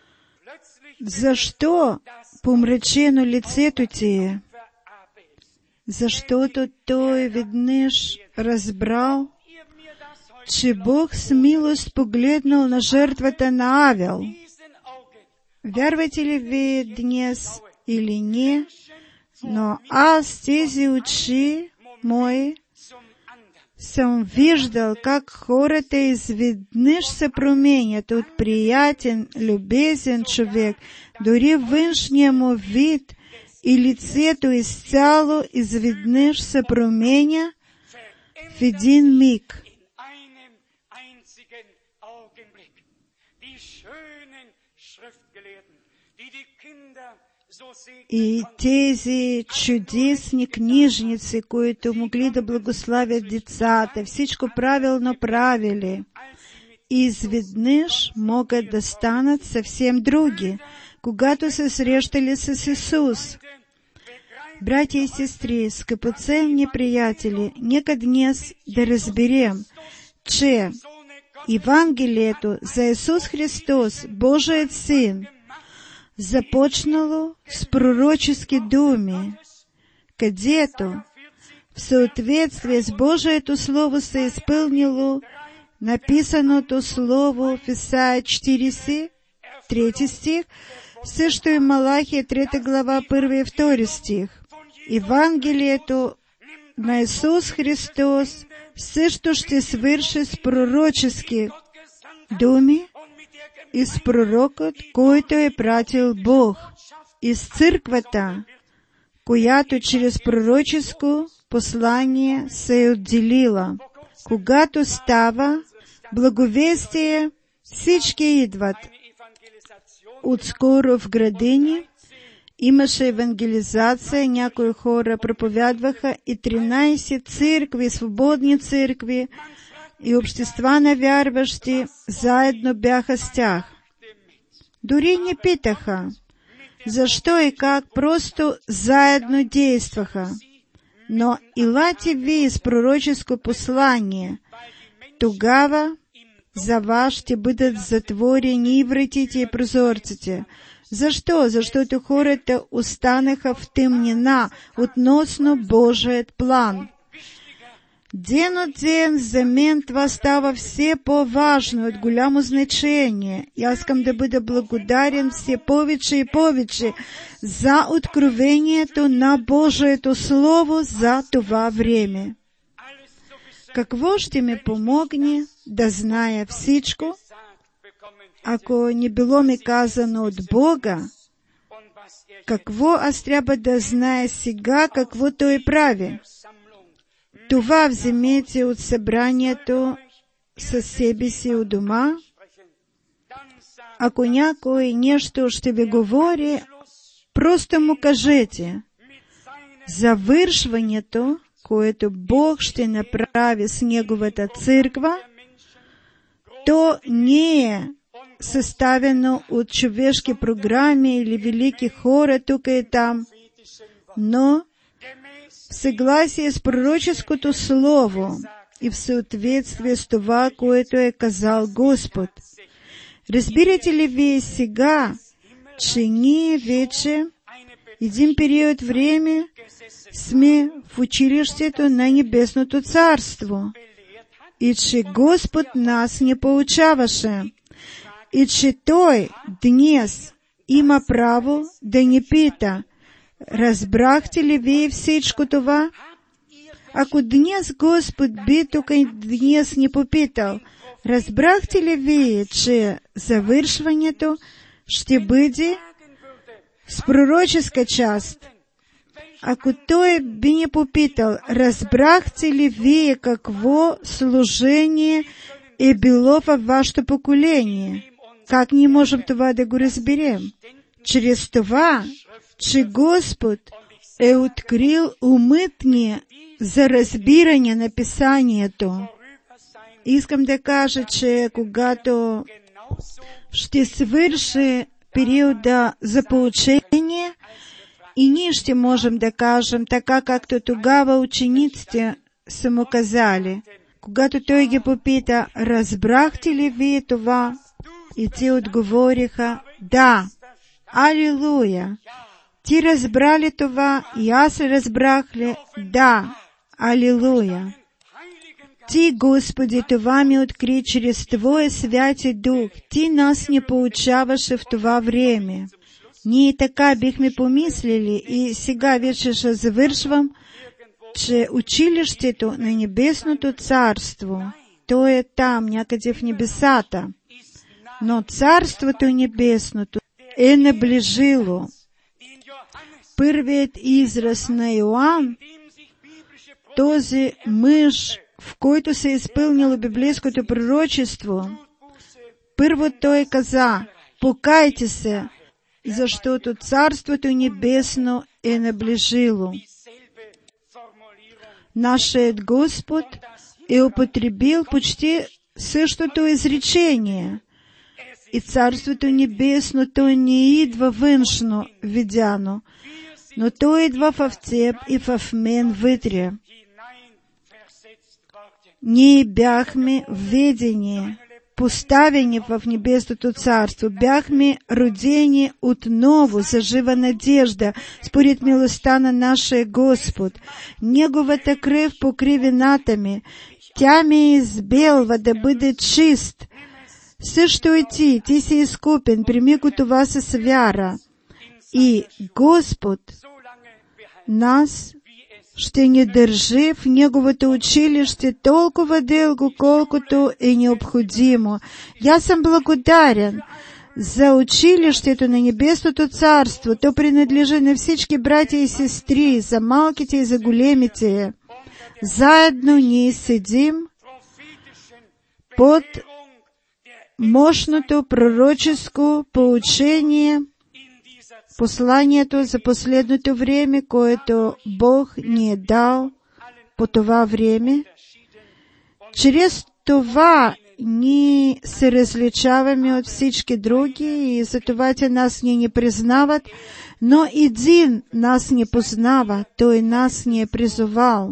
Защо помрачено лицето ти е? Защото той веднъж разбрал, че Бог с милост погледнал на жертвата на Авел. Вярвате ли ви днес или не, но аз тези очи мои съм виждал, как хората изведнъж се променят от приятен, любезен човек, дори външния му вид и лицето изцяло изведнъж се променя в един миг. И тези чудесни книжници, които могли да благославят децата, всичко правилно правили, изведнъж могат да станат съвсем други, когато се срещали с Исус. Братя и сестри, скъпоценни приятели, нека днес да разберем, че Евангелието за Исус Христос, Божият Син, започнало с пророчески думи, където в съответствие с Божието Слово се изпълнило написаното Слово в Исаия 40, 3 стих, също и Малахия 3 глава 1 и 2 стих. Евангелието на Исус Христос също ще свърши с пророчески думи и с пророкът, който е пратил Бог, и с църквата, която чрез пророческо послание се е отделила. Когато става благовестие, всички идват. Отскоро в градини имаше евангелизация, някои хора проповядваха и 13 църкви, свободни църкви и общества на вярващи заедно бяха с тях. Дори не питаха защо и как, просто заедно действаха. Но илате вие с пророческо послание, тогава за вас ще бъдат затворени и вратите и прозорците. Защо? Защото хората останаха в тъмнина относно Божият план. Ден от ден за мен това става все по-важно, от голямо значение. И аз искам да бъда благодарен все повече и повече за откровението на Божието Слово за това време. Какво ще ми помогне да зная всичко, ако не било ми казано от Бога? Какво аз трябва да зная сега, какво Той прави? Това вземете от събранието със себе си у дома. Ако някой нещо ще ви говори, просто му кажете. Завършването, което Бог ще направи с Неговата църква, то не е съставено от човешки програми или велики хора тук и там, но в съгласие с пророческото слово и в съответствие с това, което е казал Господ. Разбирате ли вие сега, че ние вече един период време сме в училището на Небесното Царство и че Господ нас не поучаваше и че Той днес има право да ни пита: разбрахте ли вие всичко това? Ако днес Господ би тук и днес ни попитал: разбрахте ли вие, че завършването ще бъде с пророческа част? Ако Той би ни попитал: разбрахте ли вие какво служение е било във вашето поколение? Как ние можем това да го разберем? Чрез това, че Господ е открил умът ни за разбиране на Писанието. Искам да кажа, че когато ще свърши периода за поучение, и ние ще можем да кажем така, както тогава учениците са му казали. Когато Той ги попита: разбрахте ли вие това? И те отговориха: да. Алилуя! Ти разбрали това, и аз разбрах ли? Да. Алилуя! Ти, Господи, това ми откри чрез Твоя Святи Дух. Ти нас не поучаваше в това време. Ние така бихме помислили, и сега вече ще завършвам, че училището на Небесното царство, то е там, някъде в небесата, но Царството Небесното е наближило. Първият израз на Йоанн, този мъж, в който се изпълнило библейското пророчество, първо той каза: покайте се, защото Царството Небесно е наближило. Нашият Господ е употребил почти същото изречение. И Царството Небесно, то не идва външно видяно, но то идва в теб и в мен вътре. Ние бяхме введени, поставени в Небесното Царство, бяхме родени отново за жива надежда, според милостта на нашия Господ. Неговата кръв покри вината ми, тя ме избелва да бъде чист. Също и ти си изкупен, прими го това с вяра. И Господ нас ще ни държи в Неговото училище толкова дълго, колкото е необходимо. Аз съм благодарен за училището на Небесното Царство. То принадлежи на всички братя и сестри, за малките и за големите. Заедно ние седим под мощното пророческо поучение, посланието за последното време, което Бог ни е дал по това време. Чрез това ние се различаваме от всички други и за това те нас не признават, но един нас не познава, той нас не е призовал.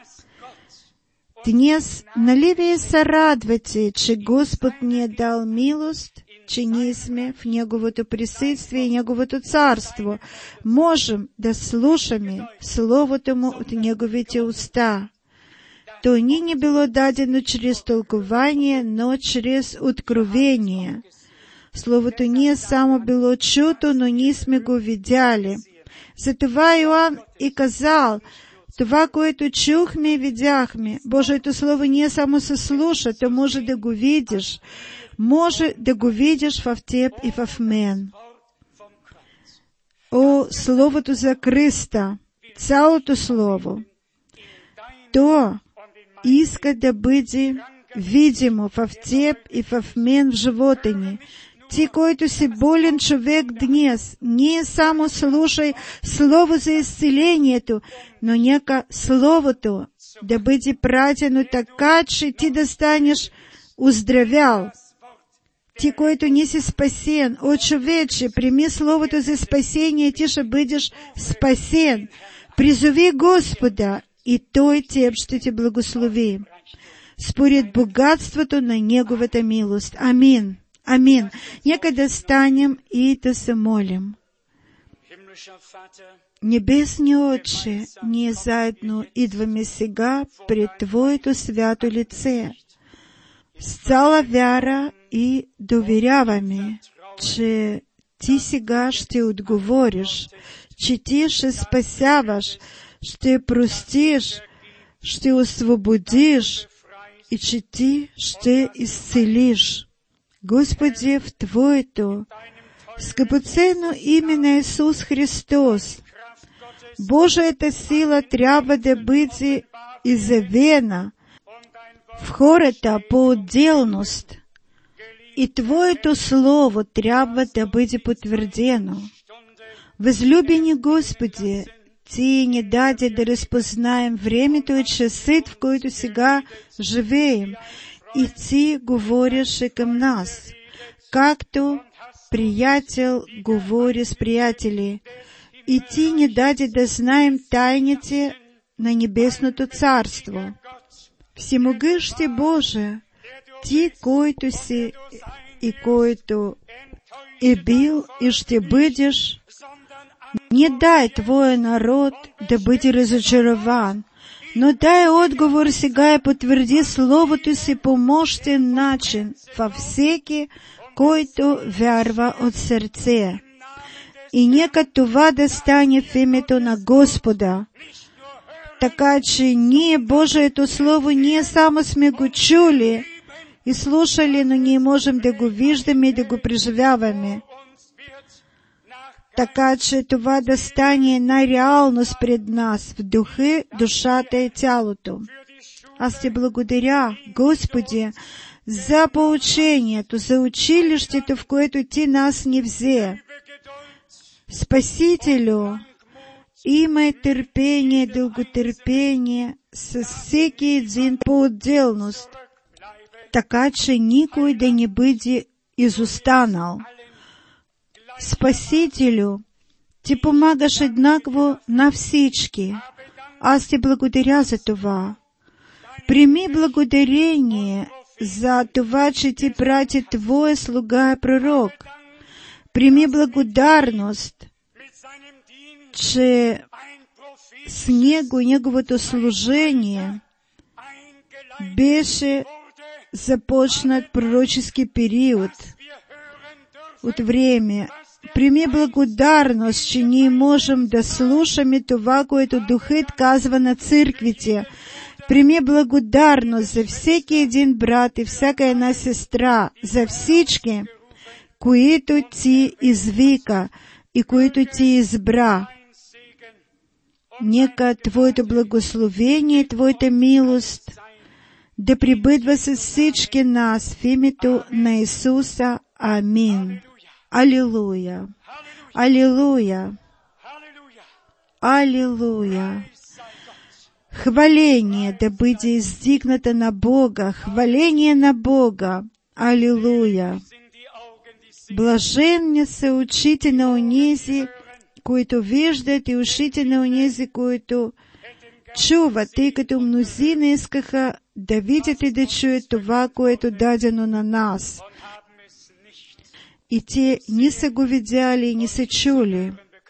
Днес, нали вие се радвате, че Господ ни е дал милост, че ние сме в Неговото присъствие и Неговото царство. Можем да слушаме Словото Му от Неговите уста. То ни не било дадено чрез тълкование, но чрез откровение. Словото не само било чуто, но ние сме го видяли. Затова Йоанн и казал: това, което чухме и видяхме. Божието Слово не само се слуша, то може да го видиш. Може да го видиш в теб и в мен. О, Словото за Христа, цялото Слово, то иска да бъде видимо в теб и в мен в живота ни. Ти, който си болен човек днес, не само слушай Слово за изцелението, но нека Словото да бъде пратено така, че ти да станеш оздравял. Ти, който не си спасен, о човече, прими Словото за спасение, ти ще бъдеш спасен. Призови Господа, и Той теб ще те благослови, според богатството на Неговата милост. Амин. Амин. Нека да станем и да се молим. Небесни Отче, ние заедно идваме сега пред Твоето свято лице, с цяла вяра и доверяваме, че Ти сега ще отговориш, че Ти ще спасяваш, ще простиш, ще освободиш и че Ти ще изцелиш. Господи, в Твоето скъпоценно име на Исус Христос, Божията сила трябва да бъде изявена в хората по отделност и Твоето Слово трябва да бъде потвърдено. Възлюбени Господи, Ти ни даде да разпознаем времето и часът, в който сега живеем, и Ти говориш към нас, както приятел говори с приятели, и Ти ни даде да знаем тайните на Небесното Царство. Всемогъщи Боже, Ти, който си и който е бил и ще бъдеш, не дай Твоя народ да бъде разочарован, но дай отговор сега и потвърди Словото си по мощен начин във всеки, който вярва от сърце. И нека това да стане в името на Господа. Така че ние Божието Слово ние само сме го чули и слушали, но ние можем да го виждаме и да го преживяваме. Така че това да стане една реалност пред нас в духа, душата и тялото. Аз Ти благодаря, Господи, за поучението, за училището, в което Ти нас ни взе. Спасителю, имай търпение, дълготърпение с всеки един по-отделност, така че никой да не бъде изостанал. Спасителю, Ти помагаш еднакво на всички. Аз Ти благодаря за това. Прими благодарение за това, че Ти прати Твоя слуга пророк. Прими благодарност, че с него, неговото служение беше започнат пророчески период от време. Прими благодарност, че ние можем да слушаме това, което Духът казва на църквите. Прими благодарност за всеки един брат и всяка една сестра, за всички, които Ти извика и които Ти избра. Нека Твоето благословение и Твоята милост да пребъдва с всички нас в името на Исуса. Амин. Алилуя! Алилуя! Алилуя! Хваление да бъде издигнато на Бога, хваление на Бога. Алилуя! Блаженни са очите на онези, които виждат, и ушите на онези, които чуват, тъй като мнозина искаха да видят и да чуят това, което дадено на нас. И те не са го видяли и не са чули.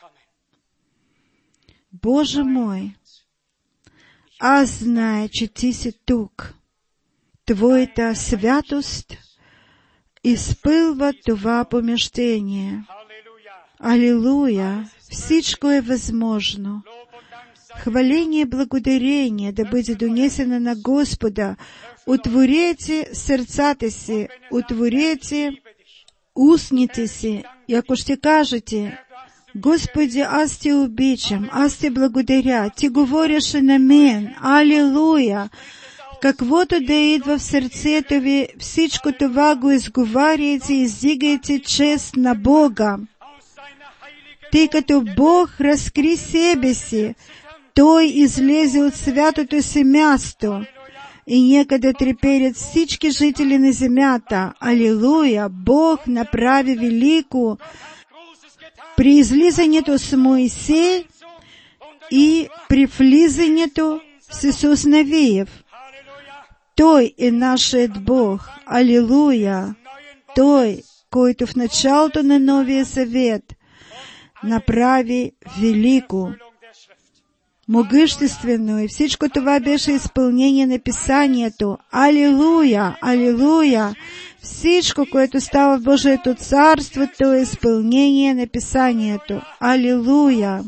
Боже мой, аз знае, че Ти си тук. Твоята святост изпълва това помещение. Алилуя! Всичко е възможно. Хваление и благодарение да бъде донесено на Господа. Отворете сърцата си, отворете устните си, и ако ще кажете: Господи, аз Те обичам, аз Те благодаря, Ти говориш на мен, алилуя! Каквото да идва в сърцето ви, всичко това го изговаряйте и издигайте чест на Бога. Тъй като Бог разкри себе си, Той излезе от святото си място и нека да треперят всички жители на земята. Алилуя! Бог направи велико при излизането с Моисей и при влизането с Исус Навиев. Той е нашият Бог. Алилуя! Той, който в началото на Новия Завет направи велико, могъществено, и всичко това беше изпълнение на Писанието. Алилуя! Алилуя! Всичко, което става в Божието царство, то е изпълнение на Писанието. Алилуя!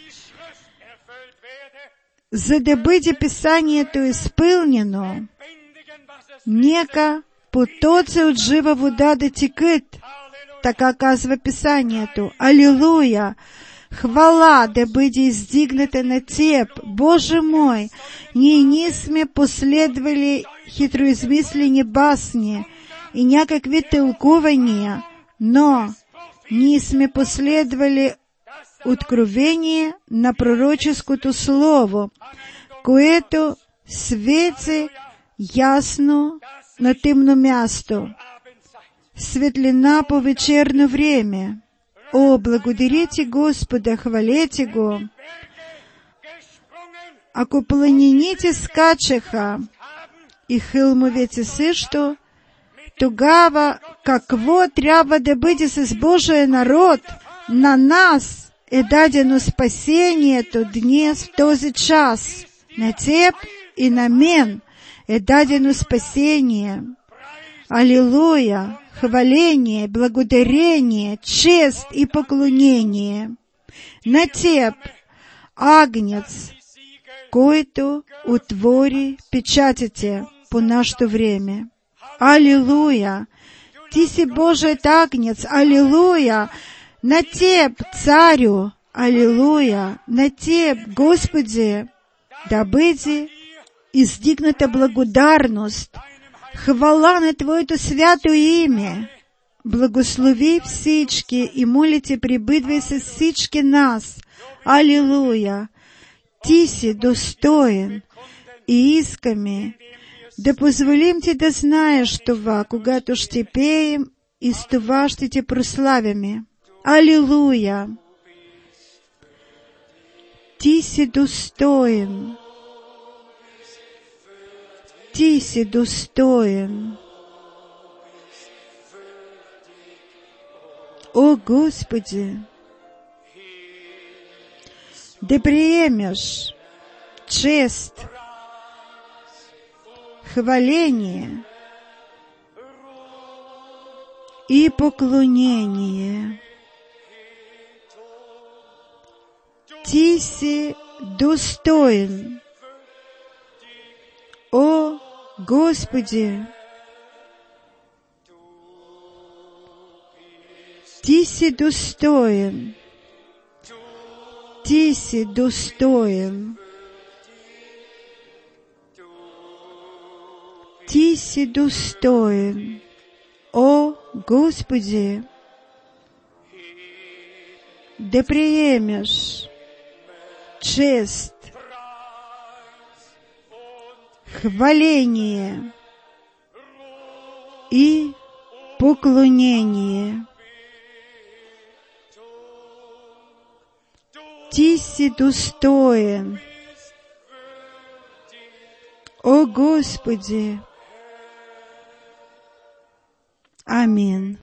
За да бъде Писанието изпълнено, нека потоци от жива вода да текат. Така казва Писанието. Алилуя! Хвала да бъде издигната на Теб. Боже мой, ние не сме последвали хитроизмислени басни и някакви тълкувания, но ние сме последвали откровение на пророческото слово, което свети ясно на тъмно място, светлина по вечерно време. О, благодарите Господа, хвалете Го. Ако планините скачаха и хълмовете също, тогава какво трябва да бъде с Божия народ? На нас е дадено спасението днес в този час. На Теб и на мен е дадено спасение. Алилуя! Хваление, благодарение, чест и поклонение. На Теб, Агнец, който отвори печатите по нашето време. Алилуя! Ти си Божият агнец! Алилуя! На Теб, Царю! Алилуя! На Теб, Господи! Да бъде издигната благодарност, хвала на Твоето свято име. Благослови всички и молите, прибъдвай с всички нас. Алилуя! Ти си достоен и искаме да позволим Ти да знаеш това, когато ще пеем и с това ще Те прославяме. Алилуя! Ти си достоен. Ти си достоен. О, Господи! Да приемешь чест, хваление и поклонение. Ти си достоин, о Господи! Ти си достоин, Ти си достоин, Ти си достоин, о Господи! Да приемешь чест, хваление и поклонение. Ти си достоин, о Господи! Аминь.